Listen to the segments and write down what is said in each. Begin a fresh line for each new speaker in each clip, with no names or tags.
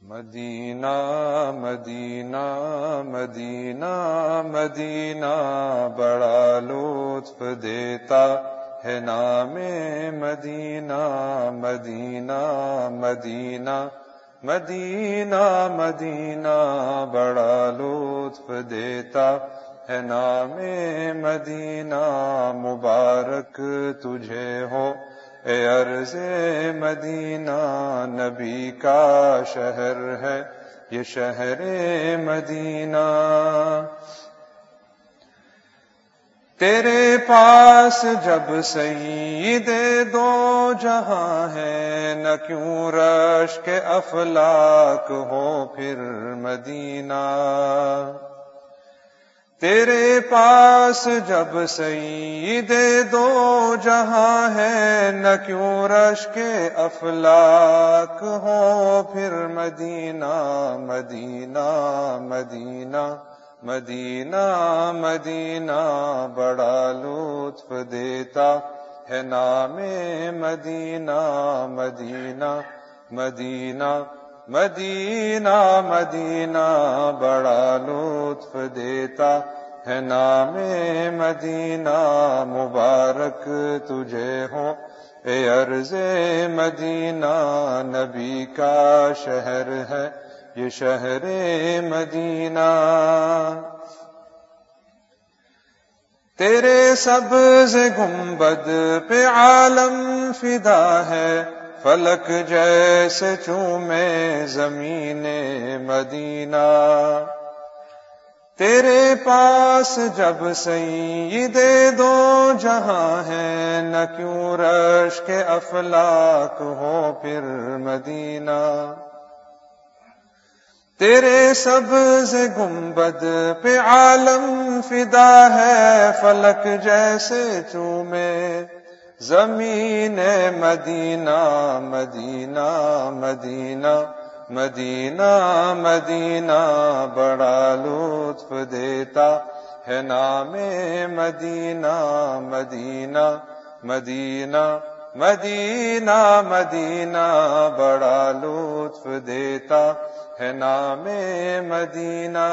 مدینہ مدینہ مدینہ مدینہ بڑا لطف دیتا ہے نام مدینہ مدینہ مدینہ مدینہ مدینہ بڑا لطف دیتا ہے نام مدینہ مبارک تجھے ہو اے عرض مدینہ نبی کا شہر ہے یہ شہر مدینہ تیرے پاس جب سید دو جہاں ہے نہ کیوں رشک افلاک ہو پھر مدینہ تیرے پاس جب سید دو جہاں ہے نہ کیوں رشک افلاک ہو پھر مدینہ مدینہ مدینہ مدینہ مدینہ بڑا لطف دیتا ہے نام مدینہ مدینہ مدینہ مدینہ مدینہ بڑا لطف دیتا ہے نام مدینہ مبارک تجھے ہو اے عرض مدینہ نبی کا شہر ہے یہ شہر مدینہ تیرے سبز گنبد پہ عالم فدا ہے فلک جیسے چومے زمین مدینہ تیرے پاس جب سید دو جہاں ہے نہ کیوں رشک افلاک ہو پھر مدینہ تیرے سبز گنبد پہ عالم فدا ہے فلک جیسے چومے زمین مدینہ مدینہ مدینہ مدینہ مدینہ بڑا لطف دیتا ہے نام مدینہ مدینہ مدینہ مدینہ مدینہ بڑا لطف دیتا ہے نام مدینہ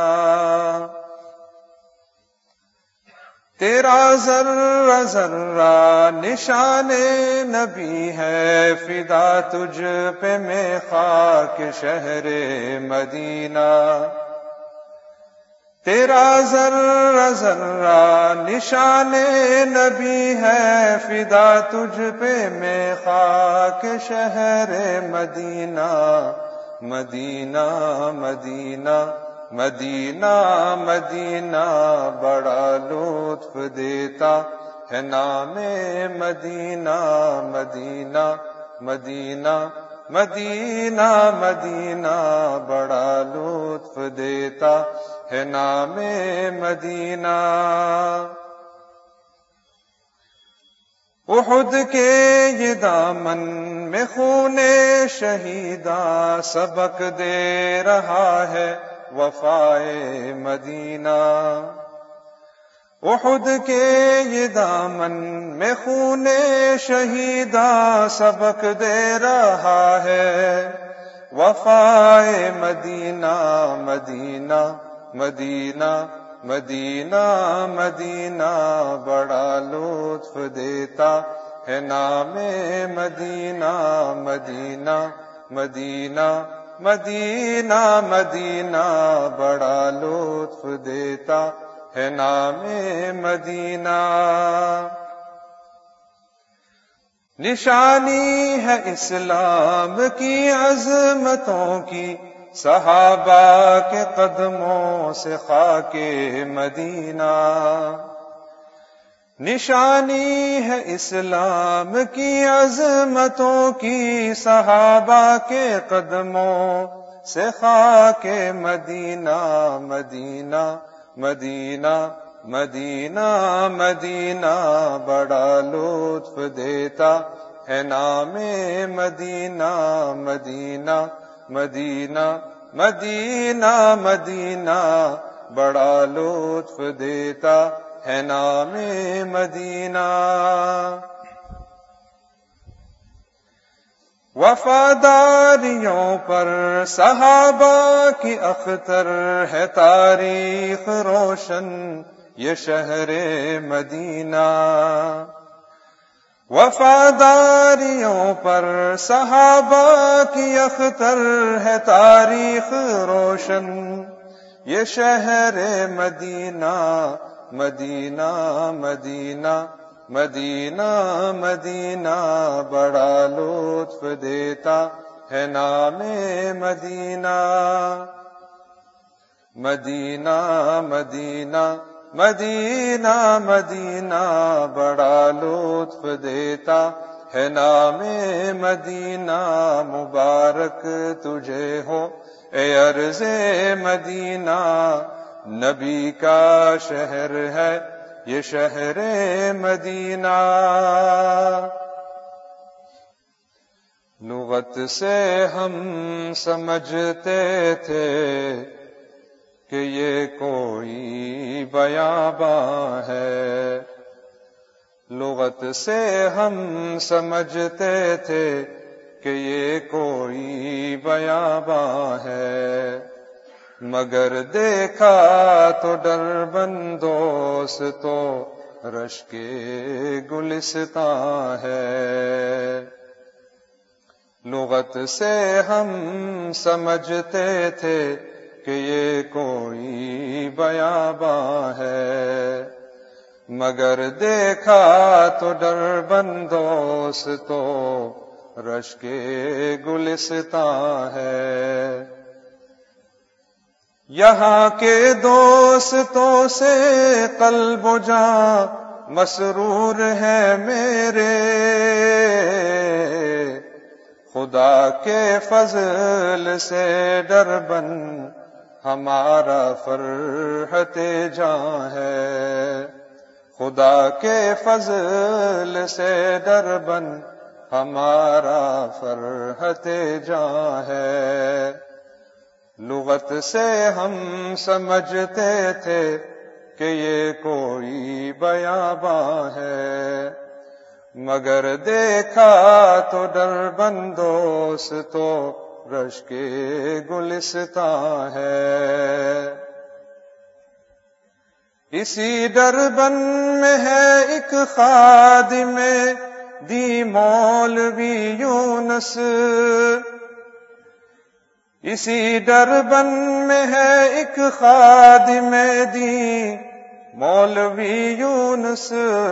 تیرا ذرہ ذرہ نشان نبی ہے فدا تجھ پہ میں خاک شہر مدینہ تیرا ذرہ ذرہ نشان نبی ہے فدا تجھ پہ میں خاک شہر مدینہ مدینہ مدینہ مدینہ مدینہ بڑا لطف دیتا ہے نام مدینہ مدینہ مدینہ مدینہ مدینہ بڑا لطف دیتا ہے نام مدینہ احد کے یہ دامن میں خون شہیداں سبق دے رہا ہے وفائے مدینہ احد کے یہ دامن میں خون شہیداں سبق دے رہا ہے وفائے مدینہ مدینہ مدینہ مدینہ مدینہ بڑا لطف دیتا ہے نام مدینہ مدینہ مدینہ مدینہ مدینہ بڑا لطف دیتا ہے نام مدینہ نشانی ہے اسلام کی عظمتوں کی صحابہ کے قدموں سے خاک مدینہ نشانی ہے اسلام کی عظمتوں کی صحابہ کے قدموں سے خاک مدینہ مدینہ مدینہ مدینہ مدینہ بڑا لطف دیتا ہے نام مدینہ مدینہ مدینہ مدینہ مدینہ بڑا لطف دیتا ہے نام مدینہ وفاداریوں پر صحابہ کی اختر ہے تاریخ روشن یہ شہر مدینہ. وفاداریوں پر صحابہ کی اختر ہے تاریخ روشن یہ شہر مدینہ. مدینہ مدینہ مدینہ مدینہ بڑا لطف دیتا ہے نام مدینہ. مدینہ مدینہ مدینہ مدینہ بڑا لطف دیتا ہے نام مدینہ. مبارک تجھے ہو اے ارض مدینہ نبی کا شہر ہے یہ شہر مدینہ. لغت سے ہم سمجھتے تھے کہ یہ کوئی بیاباں ہے. لغت سے ہم سمجھتے تھے کہ یہ کوئی بیاباں ہے. مگر دیکھا تو ڈر بندوس تو رشک گلستاں ہے. لغت سے ہم سمجھتے تھے کہ یہ کوئی بیاباں ہے. مگر دیکھا تو ڈر بندوس تو رشک گلستاں ہے. یہاں کے دوستوں سے قلب و جاں مسرور ہے میرے. خدا کے فضل سے ڈر بن ہمارا فرحت جاں ہے. خدا کے فضل سے ڈر بن ہمارا فرحت جاں ہے. لغت سے ہم سمجھتے تھے کہ یہ کوئی بیاباں ہے. مگر دیکھا تو ڈر بندوس تو رشک گلستاں ہے. اسی ڈربن میں ہے ایک خادم دی مولوی یونس. اسی ڈربن میں ہے ایک خادم دی مولوی یونس.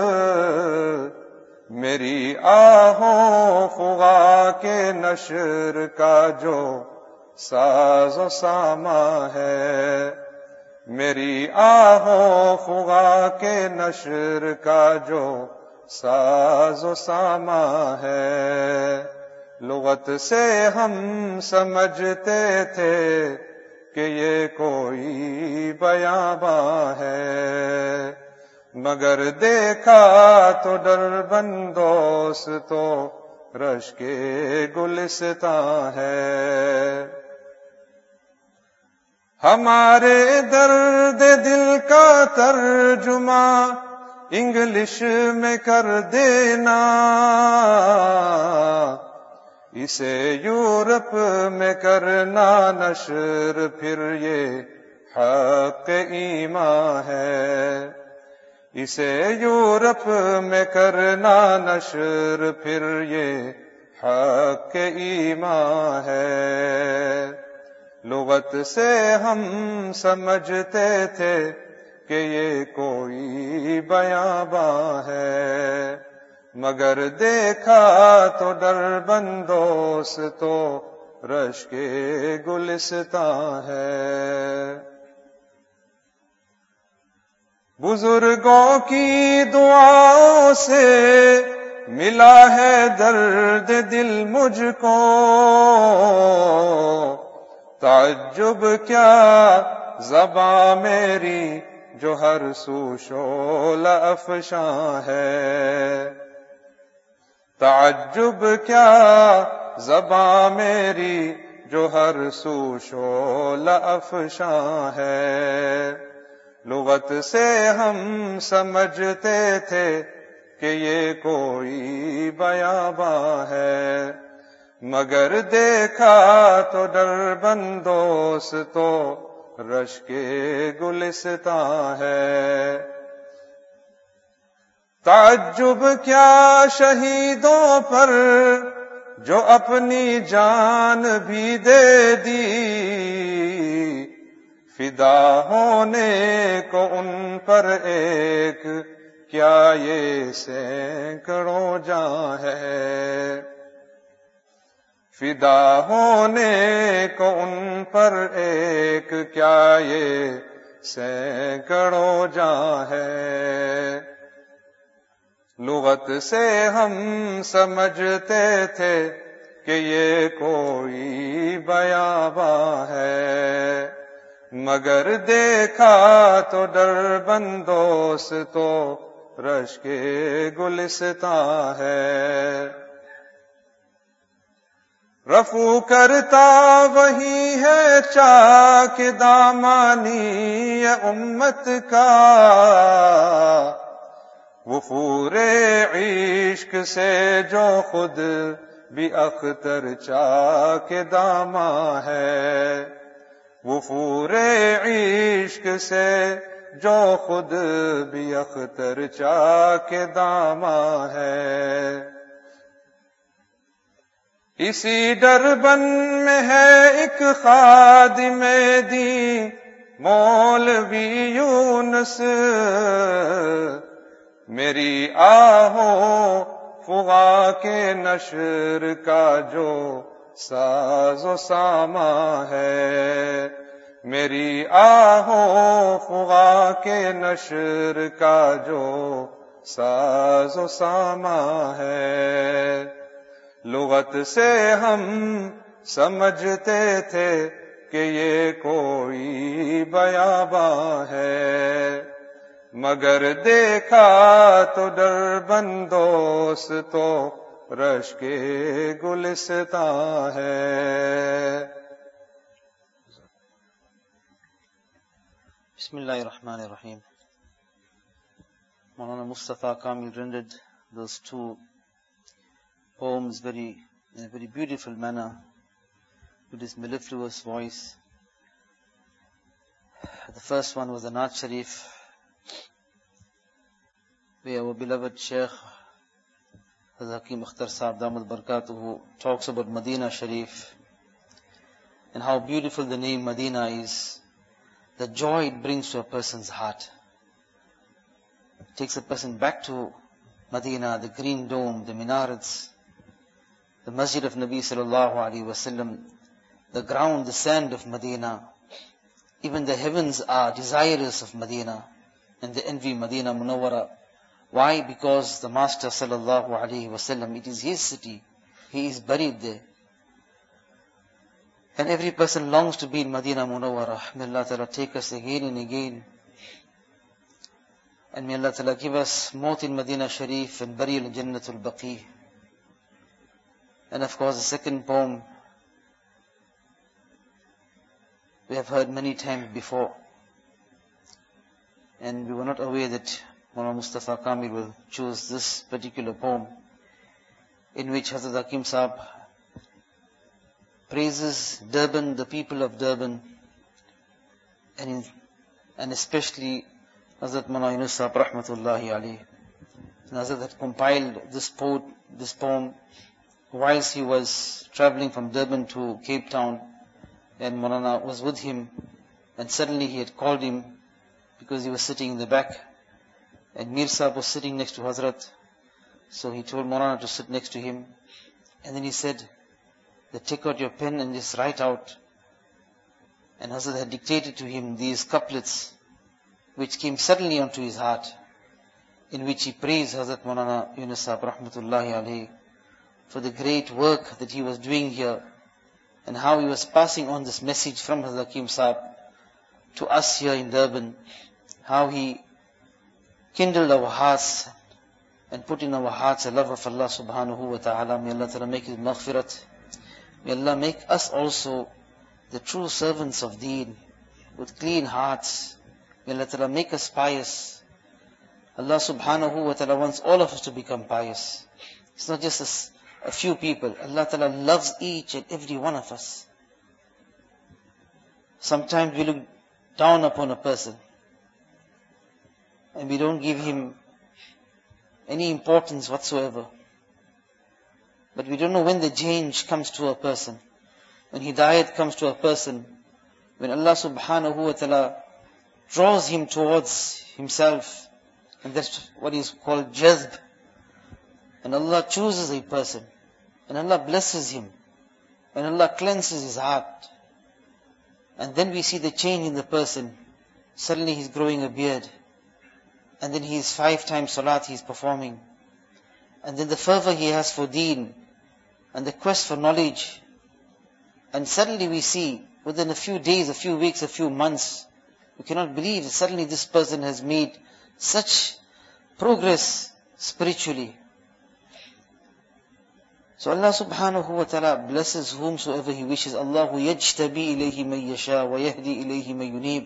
میری آہوں خغا کے نشر کا جو ساز و ساما ہے. میری آہوں خغا کے نشر کا جو ساز و ساما ہے. لغت سے ہم سمجھتے تھے کہ یہ کوئی بیاباں ہے. مگر دیکھا تو ڈر بندوس تو رشک گلستاں ہے. ہمارے درد دل کا ترجمہ انگلش میں کر دینا. اسے یورپ میں کرنا نشر پھر یہ حق ایمان ہے. اسے یورپ میں کرنا نشر پھر یہ حق ایمان ہے. لغت سے ہم سمجھتے تھے کہ یہ کوئی بیاباں ہے. مگر دیکھا تو ڈر بندوس تو رشک گلستاں ہے. بزرگوں کی دعاؤں سے ملا ہے درد دل مجھ کو. تعجب کیا زباں میری جو ہر سو شعلہ افشاں ہے. تعجب کیا زباں میری جو ہر سو شعلہ افشاں ہے. لغت سے ہم سمجھتے تھے کہ یہ کوئی بیاباں ہے. مگر دیکھا تو ڈر بندوس تو رشک گلستاں ہے. تعجب کیا شہیدوں پر جو اپنی جان بھی دے دی، فدا ہونے کو ان پر ایک کیا یہ سینکڑوں جاں ہے. فدا ہونے کو ان پر ایک کیا یہ سینکڑوں جاں ہے. لغت سے ہم سمجھتے تھے کہ یہ کوئی بیاباں ہے، مگر دیکھا تو ڈر بندوس تو رشک گلستاں ہے. رفو کرتا وہی ہے چاک دامانی امت کا، وفور عشق سے جو خود بھی اختر چاک داماں ہے. وفور عشق سے جو خود بھی اختر چاک داماں ہے. اسی ڈربن میں ہے ایک خادم دین مولوی یونس، میری آہوں فغا کے نشر کا جو ساز و سامان ہے. میری آہوں فغا کے نشر کا جو ساز و سامان ہے. لغت سے ہم سمجھتے تھے کہ یہ کوئی بیاباں ہے، مگر دیکھا تو ڈر بندوس تو رشک گلستاں ہے.
بسم اللہ الرحمن الرحیم. Maulana Mustafa Kamil rendered those two poems in a very beautiful manner with his mellifluous voice. The first one was the Naat Sharif, where our beloved Sheikh Hazrat Hakim Akhtar Sahab Damat Barakatuhu talks about Medina Sharif and how beautiful the name Medina is, the joy it brings to a person's heart. It takes a person back to Medina, the green dome, the minarets, the masjid of Nabi sallallahu alaihi wasallam, the ground, the sand of Medina. Even the heavens are desirous of Medina and they envy Medina Munawwara. Why? Because the Master sallallahu alaihi wasallam, it is his city. He is buried there. And every person longs to be in Medina Munawwara. May Allah Ta'ala take us again and again. And may Allah Ta'ala give us maut in Medina Sharif and burial in Jannatul Baqi. And of course the second poem we have heard many times before. And we were not aware that Maulana Mustafa Kamil will choose this particular poem, in which Hazrat Hakim Sahab praises Durban, the people of Durban, and especially Hazrat Maulana Yunus Sahab Rahmatullahi Alayhi. And Hazrat had compiled this poem whilst he was traveling from Durban to Cape Town, and Maulana was with him, and suddenly he had called him because he was sitting in the back, and Mir Sahab was sitting next to Hazrat. So he told Maulana to sit next to him, and then he said that take out your pen and just write out. And Hazrat had dictated to him these couplets which came suddenly onto his heart, in which he praised Hazrat Maulana Yunus Sahab Rahmatullahi Alayhi for the great work that he was doing here, and how he was passing on this message from Hazrat Hakim Sahab to us here in Durban, how he kindled our hearts and put in our hearts a love of Allah subhanahu wa ta'ala. May Allah ta'ala make his maghfirat. May Allah make us also the true servants of Deen with clean hearts. May Allah ta'ala make us pious. Allah subhanahu wa ta'ala wants all of us to become pious. It's not just a few people. Allah Ta'ala loves each and every one of us. Sometimes we look down upon a person and we don't give him any importance whatsoever. But we don't know when the change comes to a person, when hidayat comes to a person, when Allah subhanahu wa ta'ala draws him towards himself, and that's what is called jazb. And Allah chooses a person, and Allah blesses him, and Allah cleanses his heart. And then we see the change in the person. Suddenly he's growing a beard, and then he's 5 times salat he's performing. And then the fervor he has for deen, and the quest for knowledge. And suddenly we see, within a few days, a few weeks, a few months, we cannot believe that suddenly this person has made such progress spiritually. So Allah subhanahu wa ta'ala blesses whomsoever He wishes. Allahu yajtabi ilayhi man yasha wa yahdi ilayhi man yunib.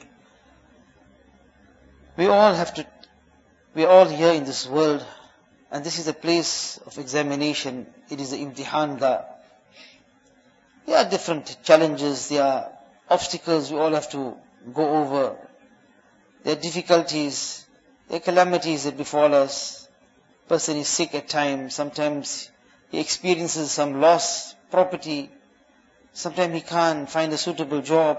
We are all here in this world, and this is a place of examination. It is the imtihan da. There are different challenges, there are obstacles we all have to go over. There are difficulties, there are calamities that befall us. Person is sick at times, sometimes he experiences some loss, property, sometimes he can't find a suitable job.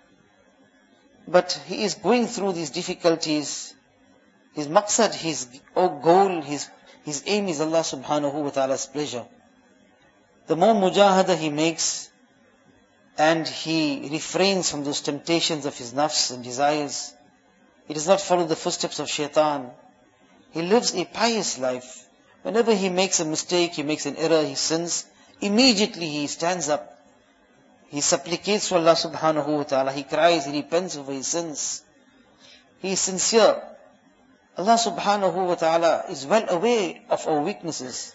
But he is going through these difficulties. His maqsad, his goal, his aim is Allah subhanahu wa ta'ala's pleasure. The more mujahada he makes, and he refrains from those temptations of his nafs and desires, he does not follow the footsteps of shaitan, he lives a pious life. Whenever he makes a mistake, he makes an error, he sins, immediately he stands up. He supplicates to Allah subhanahu wa ta'ala, he cries, he repents over his sins. He is sincere. Allah subhanahu wa ta'ala is well aware of our weaknesses.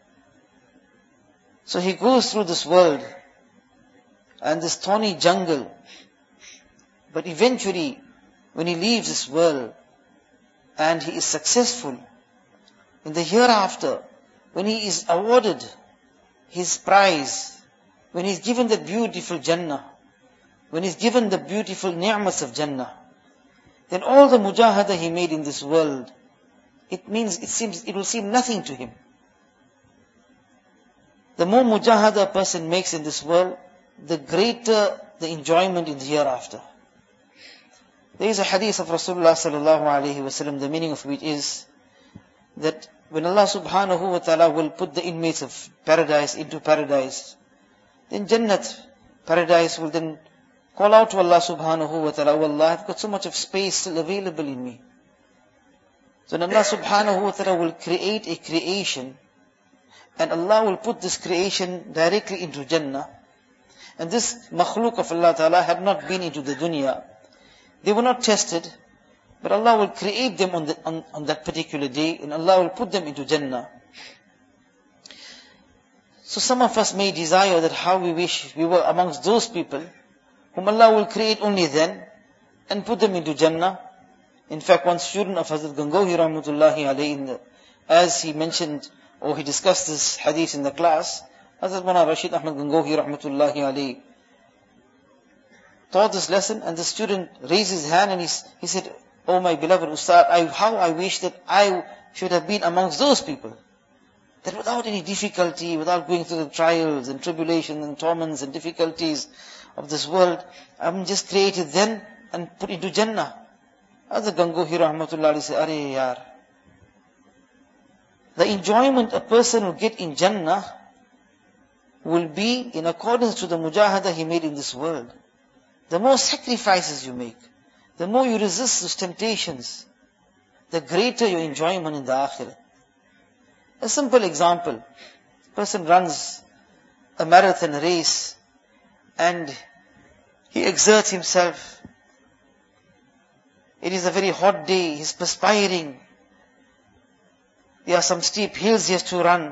So he goes through this world and this thorny jungle. But eventually, when he leaves this world and he is successful, in the hereafter, when he is awarded his prize, when he is given the beautiful Jannah, when he is given the beautiful ni'mas of Jannah, then all the mujahada he made in this world, it will seem nothing to him. The more mujahada a person makes in this world, the greater the enjoyment in the hereafter. There is a hadith of Rasulullah sallallahu alaihi wasallam, the meaning of which is that when Allah subhanahu wa ta'ala will put the inmates of paradise into paradise, then Jannat, paradise, will then call out to Allah subhanahu wa ta'ala, "Oh Allah, I've got so much of space still available in me." So then Allah subhanahu wa ta'ala will create a creation, and Allah will put this creation directly into Jannah. And this makhluk of Allah ta'ala had not been into the dunya. They were not tested, but Allah will create them on that particular day, and Allah will put them into Jannah. So some of us may desire that how we wish we were amongst those people whom Allah will create only then and put them into Jannah. In fact, one student of Hazrat Gangohi rahmatullahi alayhi, as he mentioned, or he discussed this hadith in the class, Hazrat Mawlana Rashid Ahmad Gangohi rahmatullahi alayhi taught this lesson, and the student raised his hand and he said, "Oh my beloved Ustad, how I wish that I should have been amongst those people. That without any difficulty, without going through the trials and tribulations and torments and difficulties of this world, I'm just created then and put into Jannah." Hazrat Gangohi rahmatullahi alayhi said, "Are yaar, the enjoyment a person will get in Jannah will be in accordance to the mujahada he made in this world. The more sacrifices you make, the more you resist those temptations, the greater your enjoyment in the akhirah." A simple example. A person runs a marathon race and he exerts himself. It is a very hot day, he's perspiring. There are some steep hills he has to run.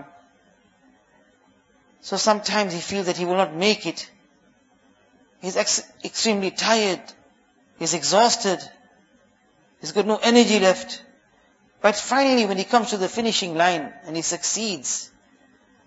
So sometimes he feels that he will not make it. He's extremely tired. He's exhausted. He's got no energy left. But finally, when he comes to the finishing line and he succeeds,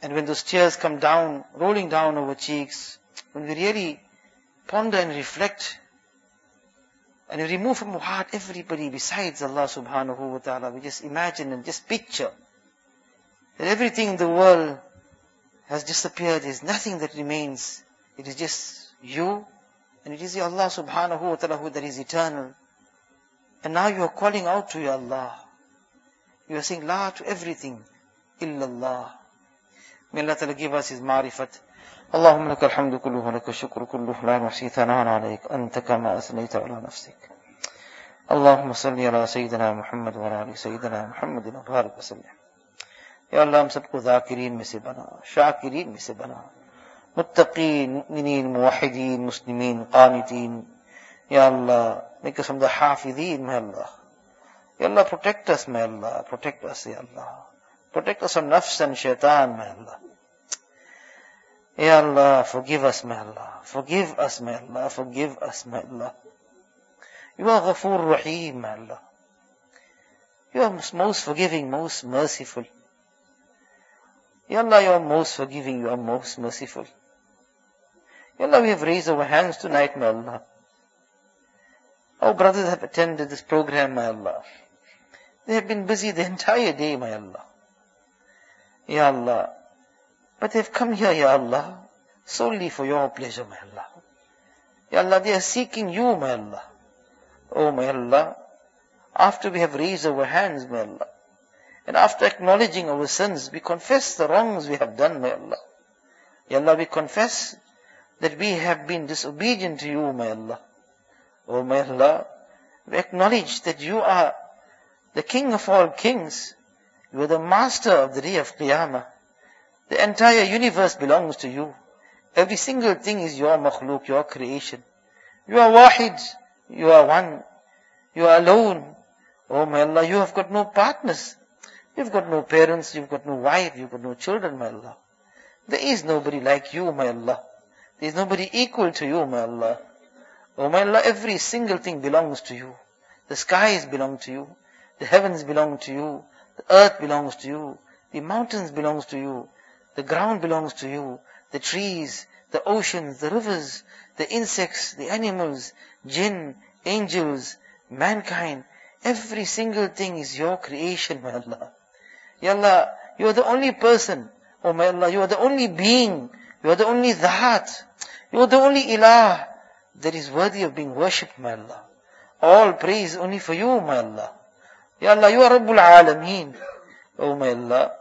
And when those tears come down, rolling down our cheeks, when we really ponder and reflect, and we remove from our heart everybody besides Allah subhanahu wa ta'ala, we just imagine and just picture that everything in the world has disappeared. There's nothing that remains. It is just you, and it is Allah subhanahu wa ta'ala that is eternal. And now you are calling out to your Allah. You are saying La to everything, illallah. May Allah ta'ala give us His ma'rifat. اللهم لك الحمد كله ولك الشكر كله لا نحصي ثناء عليك أنت كما أثنيت على نفسك. اللهم صل على سيدنا محمد وعلى آل سيدنا محمد وبارك وسلم. या अल्लाह हम सबको ज़ाकिरीन में से बना, शाकिरीन में से बना, मुत्तकीन, मुमिनीन, मुवहिदीन, मुस्लिमीन, क़ानितीन. Ya Allah, make us from the hafideen, may Allah. Ya Allah, protect us, may Allah. Protect us, Ya Allah. Protect us from nafs and shaitan, may Allah. Ya Allah, forgive us, may Allah. Forgive us, may Allah. Forgive us, may Allah. You are Ghafoor Rahim, may Allah. You are most forgiving, most merciful. Ya Allah, you are most forgiving, you are most merciful. Ya Allah, we have raised our hands tonight, may Allah. Our brothers have attended this program, may Allah. They have been busy the entire day, may Allah. Ya Allah. But they have come here, Ya Allah, solely for your pleasure, may Allah. Ya Allah, they are seeking you, may Allah. Oh, may Allah, after we have raised our hands, may Allah, and after acknowledging our sins, we confess the wrongs we have done, may Allah. Ya Allah, we confess that we have been disobedient to you, may Allah. Oh, may Allah, we acknowledge that you are the King of all kings. You are the master of the day of Qiyamah. The entire universe belongs to you. Every single thing is your makhluk, your creation. You are wahid, you are one, you are alone. Oh, may Allah, you have got no partners. You've got no parents, you've got no wife, you've got no children, may Allah. There is nobody like you, may Allah. There is nobody equal to you, may Allah. Oh, may Allah, every single thing belongs to you. The skies belong to you. The heavens belong to you. The earth belongs to you. The mountains belongs to you. The ground belongs to you. The trees, the oceans, the rivers, the insects, the animals, jinn, angels, mankind. Every single thing is your creation, may Allah. Ya Allah, you are the only person. Oh, may Allah, you are the only being. You are the only Dhat. You are the only Ilah that is worthy of being worshipped, may Allah. All praise only for you, may Allah. Ya Allah, you are Rabbul Alameen. Oh, may Allah,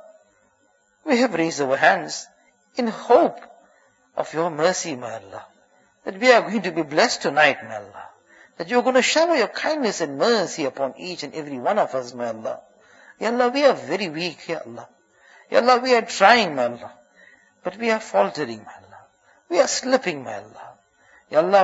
we have raised our hands in hope of your mercy, may Allah. That we are going to be blessed tonight, may Allah. That you are going to shower your kindness and mercy upon each and every one of us, may Allah. Ya Allah, we are very weak, Ya Allah. Ya Allah, we are trying, may Allah. But we are faltering, may Allah. We are slipping, may Allah. Ya Allah,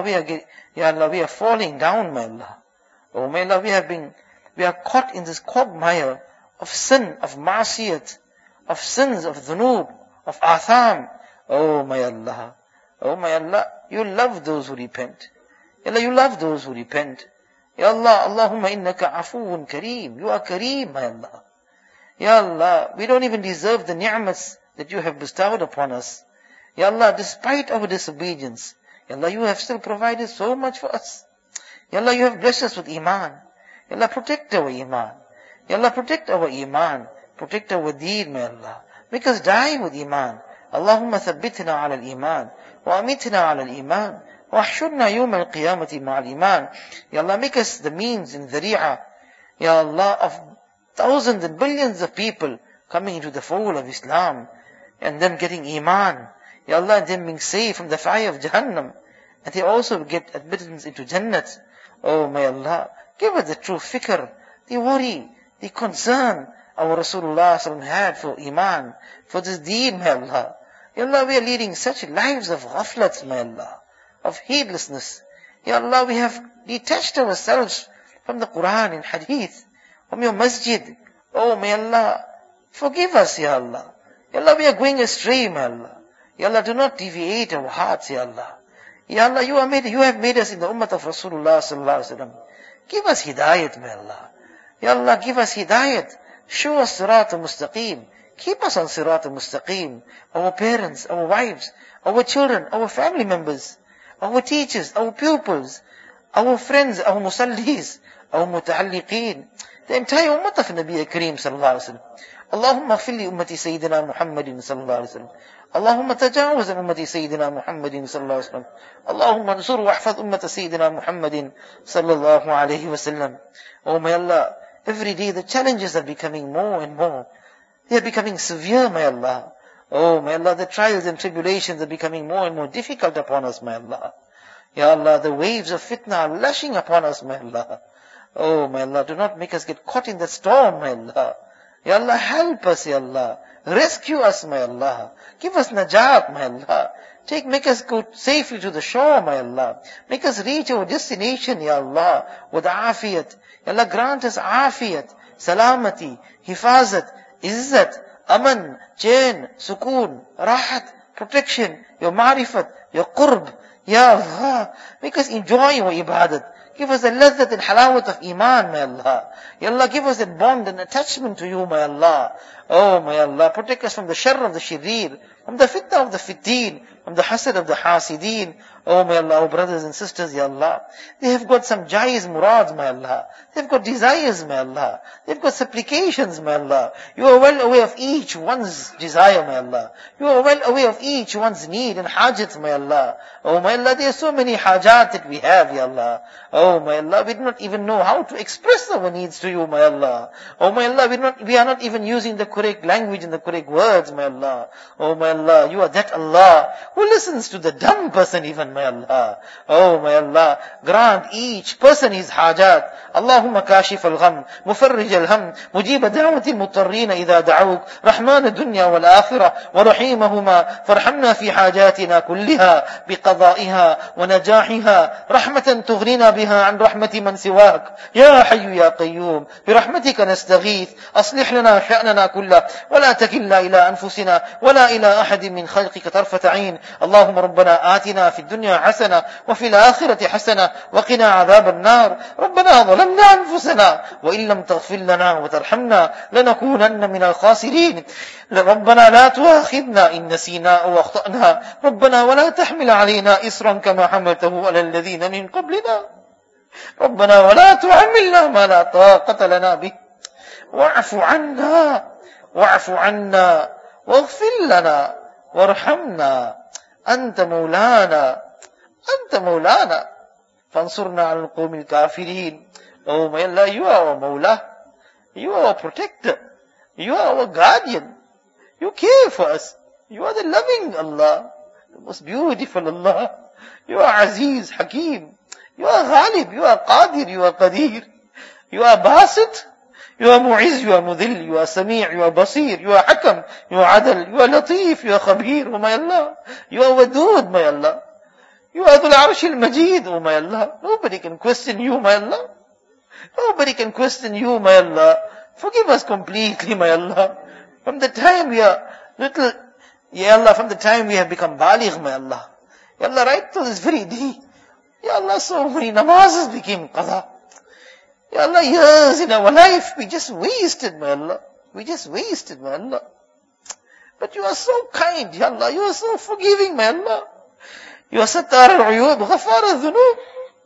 we are falling down, may Allah. Oh, may Allah, we are caught in this quagmire of sin, of ma'asiyat, of sins, of dhunub, of atham. Oh, may Allah. Oh, may Allah, you love those who repent. Ya Allah, you love those who repent. Ya Allah, Allahumma innaka afuun kareem. You are kareem, my Allah. Ya Allah, we don't even deserve the ni'mats that you have bestowed upon us. Ya Allah, despite our disobedience, Ya Allah, you have still provided so much for us. Ya Allah, you have blessed us with iman. Ya Allah, protect our iman. Ya Allah, protect our iman. Protect our deed, may Allah. Make us die with iman. Allahumma thabbitna ala al-iman. Wa amitna ala al-iman. Wa ahshurna yawm al-qiyamati ma'al iman. Ya Allah, make us the means in dhari'ah, Ya Allah, of thousands and billions of people coming into the fold of Islam and them getting iman. Ya Allah, and them being saved from the fire of Jahannam. And they also get admittance into Jannat. Oh, may Allah, give us the true fikr, the worry, the concern our Rasulullah ﷺ had for iman, for this deen, may Allah. Ya Allah, we are leading such lives of ghaflat, may Allah, of heedlessness. Ya Allah, we have detached ourselves from the Quran and Hadith, from your masjid. Oh, may Allah, forgive us, Ya Allah. Ya Allah, we are going astray, may Allah. Ya Allah, do not deviate our hearts, Ya Allah. Ya Allah, you have made us in the ummah of Rasulullah sallallahu alaihi wasallam. Give us hidayat, may Allah. Ya Allah, give us hidayat. Show us sirat al-mustaqim. Keep us on Sirat al-Mustaqim. Our parents, our wives, our children, our family members, our teachers, our pupils, our friends, our musallis, our muta'alliqeen, the entire ummah of Nabi Kareem sallallahu alaihi wasallam. اللهم اغفر لأمة سيدنا محمد صلى الله عليه وسلم. اللهم تجاوز عن أمة سيدنا محمد صلى الله عليه وسلم. اللهم انصر واحفظ أمة سيدنا محمد صلى الله عليه وسلم. Oh my Allah, every day the challenges are becoming more and more. They are becoming severe, my Allah. Oh my Allah, the trials and tribulations are becoming more and more difficult upon us, my Allah. Ya Allah, the waves of fitna are lashing upon us, my Allah. Oh my Allah, do not make us get caught in that storm, my Allah. Ya Allah, help us, Ya Allah. Rescue us, my Allah. Give us najat, my Allah. Make us go safely to the shore, my Allah. Make us reach our destination, Ya Allah, with afiyat. Ya Allah, grant us afiyat, salamati, hifazat, izzat, aman, chain, sukoon, rahat, protection, your ma'rifat, your qurb. Ya Allah, make us enjoy your ibadat. Give us the ladhat and halawat of iman, my Allah. Ya Allah, give us that bond and attachment to you, my Allah. Oh, my Allah, protect us from the sharr of the shirir, from the fitna of the fitin, from the hasad of the hasideen. Oh, my Allah, our brothers and sisters, Ya Allah, they have got some jaiz murads, my Allah. They've got desires, my Allah. They've got supplications, my Allah. You are well aware of each one's desire, my Allah. You are well aware of each one's need and hajat, my Allah. Oh, my Allah, there are so many hajat that we have, Ya Allah. Oh, my Allah, we do not even know how to express our needs to you, my Allah. Oh, my Allah, we are not even using the correct language and the correct words, my Allah. Oh, my Allah, you are that Allah who listens to the dumb person even, my Allah. Oh, my Allah, grant each person his hajat. Allahumma kashif al-gham, mufarrij al-ham, mujib da'wati al-muttarrin idha da'awuk, rahman ad-dunya wal-akhirah, wa rahimahuma, farhamna fi hajatina kulliha, biqada'iha, wa najahiha, rahmatan tughnina biha an rahmati man siwak. Ya hayyu ya qayyum, birahmatika nastaghith, aslih lana sha'nana kullah, wa la takilna ila anfusina, wa la ila ahadin min khalqika tarfata 'ain. Allahumma rabbana atina fid dunya hasana, wa fil akhirati hasana, wa qina 'adhaban nar. Rabbana ظلمنا أنفسنا وإن لم تغفر لنا وترحمنا لنكونن من الخاسرين. ربنا لا تؤاخذنا إن نسينا أو أخطأنا. ربنا ولا تحمل علينا إصرا كما حملته على الذين من قبلنا. ربنا ولا تحملنا ما لا طاقة لنا به. واعف عنا واغفر لنا وارحمنا. أنت مولانا فانصرنا على القوم الكافرين. Oh my Allah, you are our Mawla. You are our protector. You are our guardian. You care for us. You are the loving Allah, the most beautiful Allah. You are Aziz, Hakim. You are Ghalib. You are Qadir. You are Qadir. You are Basit. You are Mu'iz. You are Mudhil. You are Sami'. You are Basir. You are Hakam. You are Adal. You are Latif. You are Khabir. Oh my Allah. You are Wadud, my Allah. You are Dhul Arsh al-Majid, oh my Allah. Nobody can question you, my Allah. Nobody can question you, my Allah. Forgive us completely, my Allah. From the time we are little, Ya Allah, from the time we have become baligh, my Allah. Ya Allah, right to this very day. Ya Allah, so many namazes became qadha. Ya Allah, years in our life, we just wasted, my Allah. My Allah. But you are so kind, Ya Allah. You are so forgiving, my Allah. You are Sattar al-Uyub, Ghafar al-Dhunub.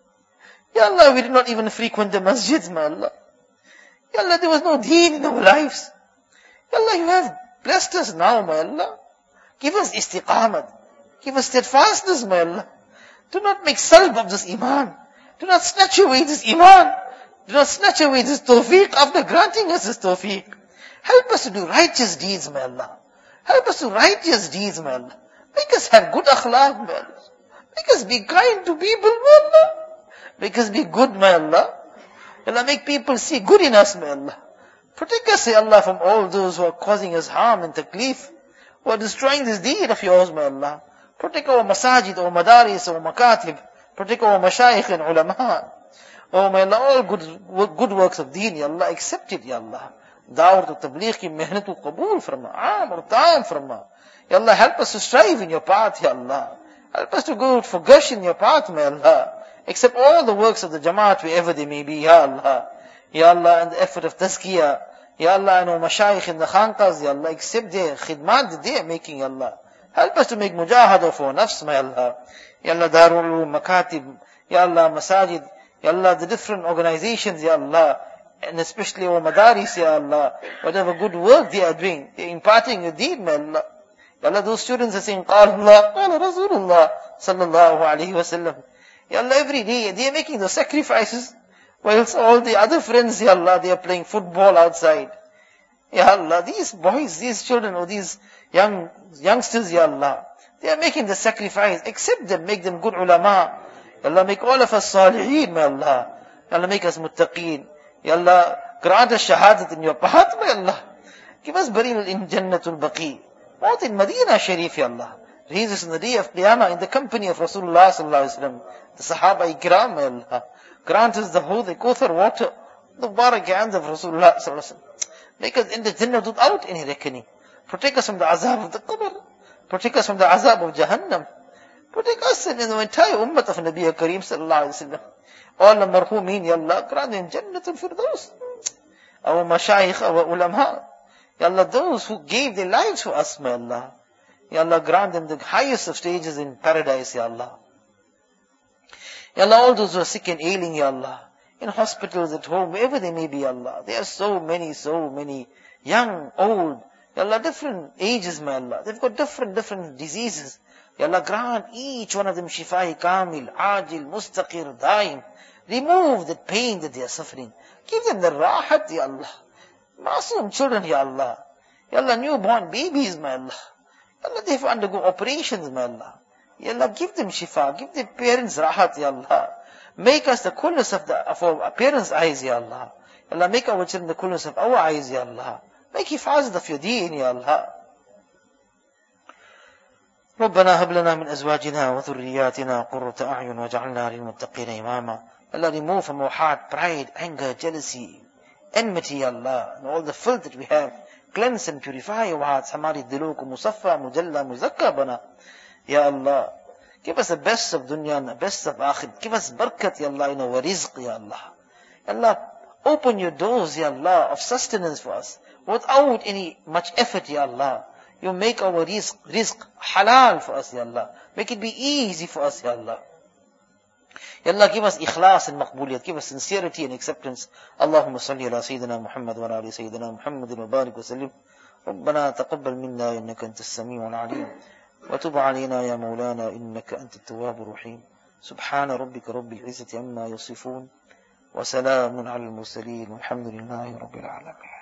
Ya Allah, we did not even frequent the masjids, my Allah. Ya Allah, there was no deen in our lives. Ya Allah, you have blessed us now, my Allah. Give us istiqamat. Give us steadfastness, my Allah. Do not make salb of this iman. Do not snatch away this iman. Do not snatch away this tawfiq after granting us this tawfiq. Help us to do righteous deeds, my Allah. Help us to righteous deeds, my Allah. Make us have good akhlaq, my Allah. Make us be kind to people, my Allah. Make us be good, my Allah. Allah, make people see good in us, my Allah. Protect us, Ya Allah, from all those who are causing us harm and taklif, who are destroying this deed of yours, my Allah. Protect our masajid, our madaris, our makatib. Protect our mashayikh and ulama. Oh, my Allah, all good works of deen, Ya Allah, accept it, Ya Allah. Da'wat wa tabligh ki mehnat wa qabool farma. Aam aur ta'am farma. Ya Allah, help us to strive in your path, Ya Allah. Help us to go for gush in your path, my Allah. Accept all the works of the Jamaat, wherever they may be, Ya Allah. Ya Allah, and the effort of tazkiyah. Ya Allah, I know mashayikh in the khanqas, Ya Allah, accept their khidmat that they are making, Ya Allah. Help us to make mujahada for nafs, Ya Allah. Ya Allah, Darul Ulum, Makatib, Ya Allah, Masajid, Ya Allah, the different organizations, Ya Allah, and especially our madaris, Ya Allah, whatever good work they are doing, they are imparting your deen, Ya Allah. Ya Allah, those students are saying, Qala Allah, Qala Rasulullah, Sallallahu Alaihi Wasallam. Ya Allah, every day they are making the sacrifices, whilst all the other friends, Ya Allah, they are playing football outside. Ya Allah, these boys, these children, or these youngsters, Ya Allah, they are making the sacrifice. Accept them, make them good ulama. Ya Allah, make all of us salihin, Ya Allah. Ya Allah, make us muttaqeen. Ya Allah, grant us shahadat in your path, Ya Allah. Give us burial in Jannatul Baqi. Maut in Medina Sharif, Ya Allah. Raise us in the day of Qiyamah in the company of Rasulullah Sallallahu Alaihi Wasallam, the Sahaba Ikram, Ya Allah. Grant us the Hawd, the Kauthar water, the Barak hands of Rasulullah Sallallahu Alaihi Wasallam. Make us in the Jannah without any reckoning. Protect us from the azab of the Qabr. Protect us from the azab of Jahannam. Protect us and the entire ummah of Nabi Kareem Sallallahu Alaihi Wasallam. All the marhumeen, Ya Allah, grant them Jannatul Firdaus. Our mashayikh, our ulama, Ya Allah, those who gave their lives for us, Ya Allah. Ya Allah, grant them the highest of stages in paradise, Ya Allah. Ya Allah, all those who are sick and ailing, Ya Allah, in hospitals, at home, wherever they may be, Ya Allah. There are so many, young, old, Ya Allah, different ages, my Allah. They've got different diseases. Ya Allah, grant each one of them shifai kamil, ajil, mustaqir, daim. Remove the pain that they are suffering. Give them the rahat, Ya Allah. Masoom children, Ya Allah. Ya Allah, newborn babies, my Allah. Ya Allah, they have to undergo operations, my Allah. Ya Allah, give them shifa, give their parents rahat, Ya Allah. Make us the coolness of our parents' eyes, Ya Allah. Ya Allah, make our children the coolness of our eyes, Ya Allah. Make hifazat of your deen, Ya Allah. ربنا هب لنا من أزواجنا وذرياتنا قرة أعين واجعلنا للمتقين إماما. Allah, remove from our heart pride, anger, jealousy, enmity, Ya Allah, and all the filth that we have. Cleanse and purify our hearts. Hamari dilu ko musaffa, mujalla, muzakka bana. Ya Allah, give us the best of dunya and the best of akhir. Give us barakat, Ya Allah, in our rizq, Ya Allah. Ya Allah, open your doors, Ya Allah, of sustenance for us, without any much effort, Ya Allah. You make our rizq halal for us, Ya Allah. Make it be easy for us, Ya Allah. Ya Allah, give us ikhlas and maqbuliyat. Give us sincerity and acceptance. Allahumma salli ala Sayyidina Muhammad wa ala ali Sayyidina Muhammad wa barik wa sallim. ربنا تقبل منا إنك أنت السميع العليم وتب علينا يا مولانا إنك أنت التواب الرحيم. سبحان ربك رب العزة عما يصفون وسلام على المرسلين والحمد لله رب العالمين.